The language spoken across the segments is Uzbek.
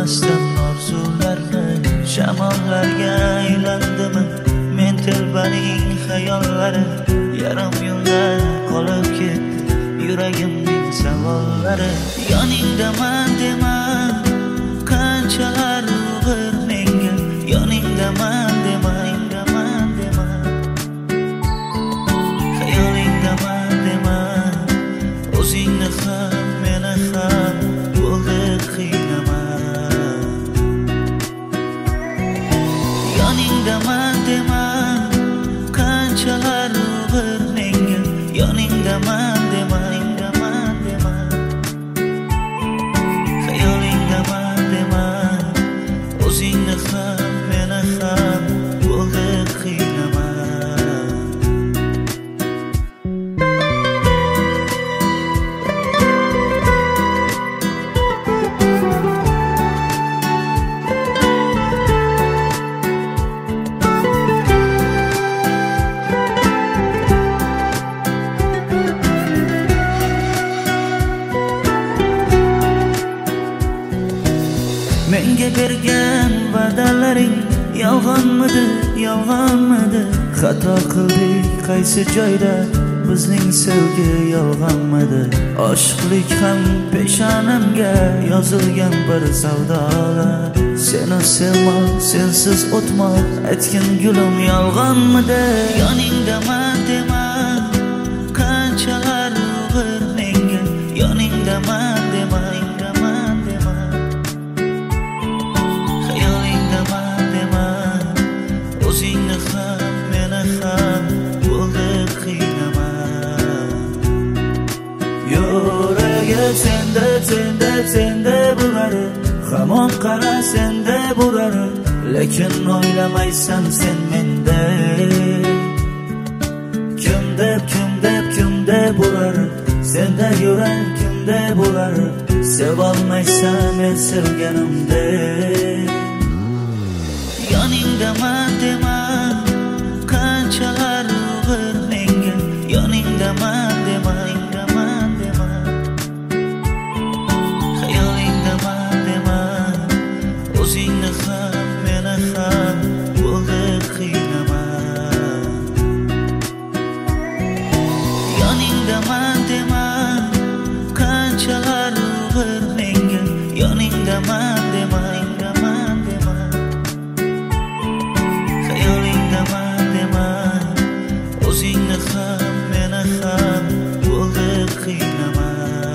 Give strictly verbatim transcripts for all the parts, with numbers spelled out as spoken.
o'ylamasdan orzularni, shamollarga aylandimi men telbaning xayollari. Yarim yo'lda qolib ketdi yuragimning savollari. Yoningdaman dema qanchalar og'ir menga, yoningdaman dema, yoningdaman dema, xayolingdaman dema. O'zingni ham meni ham bo'ldi qiynama. Yoningdaman dema qanchalar og'ir menga, yoningdaman dema, yoningdaman dema, xayolingdaman dema. O'zingni ham meni ham bo'ldi qiynama. Menga bergan va'dalaring yolg'onmidi, yolg'onmidi? Xato qildik qaysi joyda, bizning sevgi yolg'onmidi? Oshiqlik ham peshonamga yozilgan bir savdolar. Seni sevmoq, sensiz o'tmoq, aytgin gulim yolg'onmidi? Yoningdaman dema qanchalar og'ir menga, yoningdaman dema, yoningdaman dema, xayolingdaman dema. O'zingni ham meni ham bo'ldi qiynama. Yuragi senda, senda, senda bo'ladi, hamon qara senda bo'ladi. Lekin o'ylamaysan sen menda. Kim deb, kim deb, kimda bo'ladi? Senda yurak kimda bo'ladi? Sevolmaysan men sevganimda. Yoningdaman dema qanchalar og'ir menga, yoningdaman dema, yoningdaman dema, xayolingdaman dema. O'zingni ham meni ham bo'ldi qiynama. Yoningdaman dema qanchalar og'ir menga, yoningdaman dema, yoningdaman dema, xayolingdaman dema. O'zingni ham meni ham bo'ldi qiynama.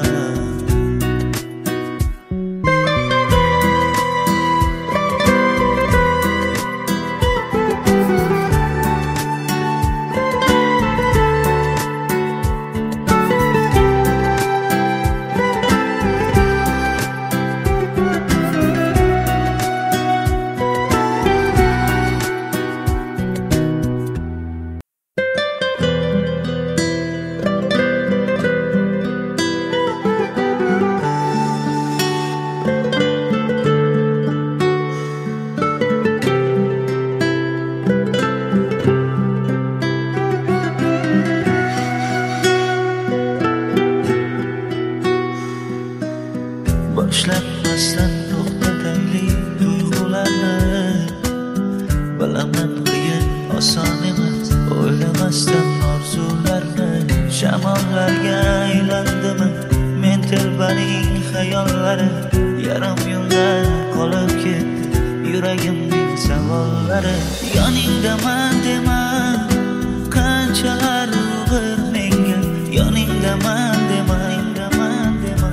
Boshlanmasdan to'xtataylik tuyg'ularni. Bilaman qiyin, oson emas o'ylamasdan orzularni. Shamollarga aylandimi men telbaning xayollari. Yarim yo'lda qolib ketdi yuragimning savollari. Yoningdaman dema qanchalar og'ir menga, yoningdaman dema, yoningdaman dema,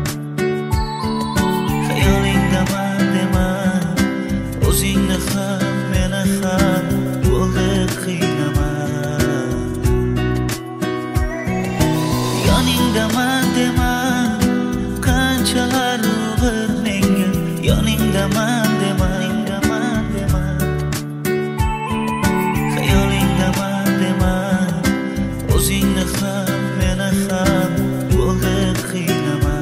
xayolingdaman dema. O'zingni ham meni ham bo'ldi qiynama. Yoningdaman dema qanchalar og'ir menga, yoningdaman dema, yoningdaman dema, xayolingdaman dema. O'zingni ham meni ham bo'ldi qiynama.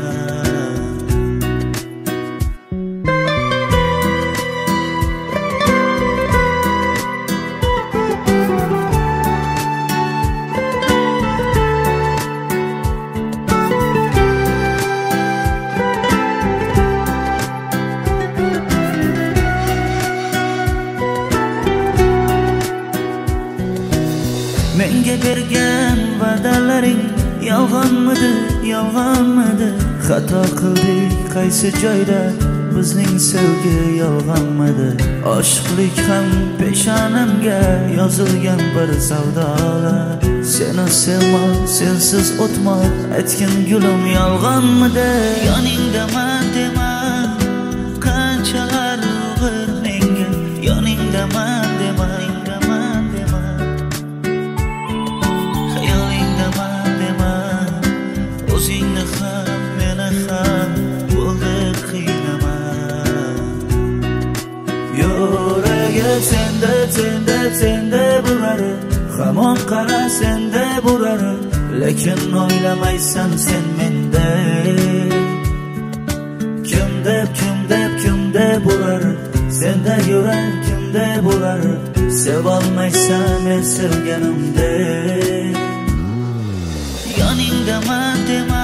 menga bergan va'dalaring yolg'onmidi, yolg'onmidi? Xato qildik qaysi joyda, bizning sevgi yolg'onmidi? Oshiqlik ham peshonamga yozilgan bir savdolar. Seni sevmoq, sensiz o'tmoq, aytgin gulim yolg'onmidi? Yoningdaman dema, qanchalar og'ir menga. Yoningdaman dema, yoningdaman dema, xayolingdaman dema. O'zingni ham meni ham bo'ldi qiynama. Yuragi senda, senda, senda bular, hamon qara senda bular, lekin o'ylamaysan sen menda. Kim deb, kim deb, kim deb bular, senda yurar kimda bular, sevolmaysan men sevganimdek. Yoningdaman dema,